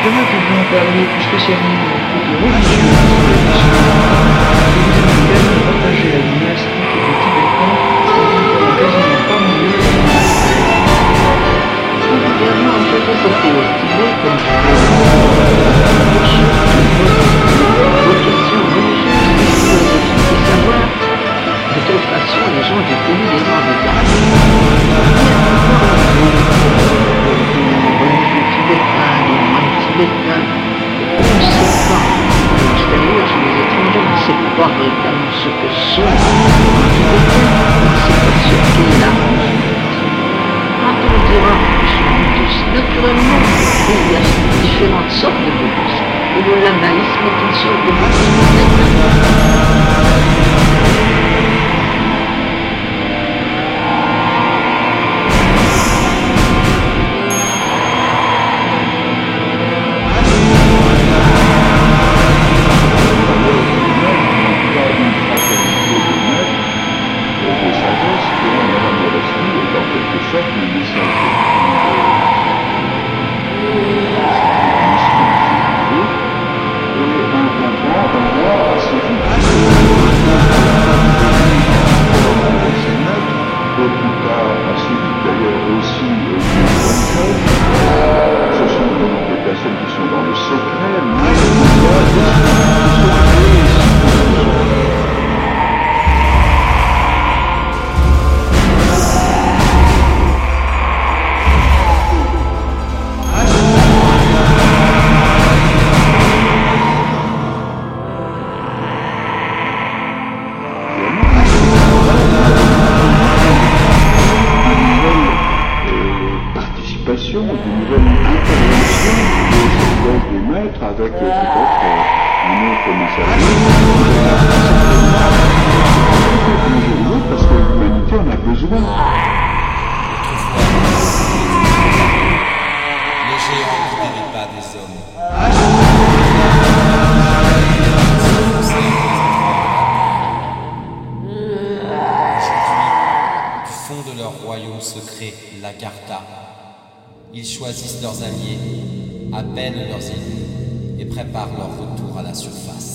Demain, nous allons parler plus spécialement de religion et vous allons également partager la dynastique des Tibétains, qui sont quasiment parmi eux. Vous pouvez également intéresser au Tibet comme vos questions religieuses et philosophiques et savoir de quelle façon les gens ont connu les grands détails. Tibétains, on ne sait pas, à l'extérieur, chez les étrangers, on ne sait pas véritablement ce que sont les Tibétains, on ne sait pas ce qu'est la religion. Quand on dira qu'ils sont bouddhistes, naturellement, il y a différentes sortes de bouddhisme. Et le lamaïsme est une sorte de bouddhisme. Ils choisissent leurs alliés, appellent leurs ennemis et préparent leur retour à la surface.